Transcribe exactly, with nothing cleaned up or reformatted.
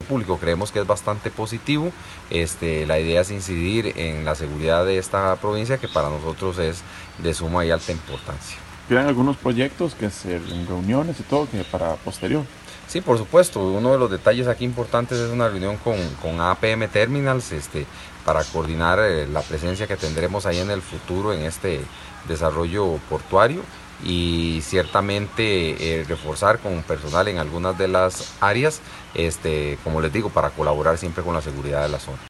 público creemos que es bastante positivo. Este, la idea es incidir en la seguridad de esta provincia, que para nosotros es de suma y alta importancia. ¿Tienen algunos proyectos que hacer en reuniones y todo que para posterior? Sí, por supuesto. Uno de los detalles aquí importantes es una reunión con, con A P M Terminals este, para coordinar eh, la presencia que tendremos ahí en el futuro en este desarrollo portuario, y ciertamente eh, reforzar con personal en algunas de las áreas, este, como les digo, para colaborar siempre con la seguridad de la zona.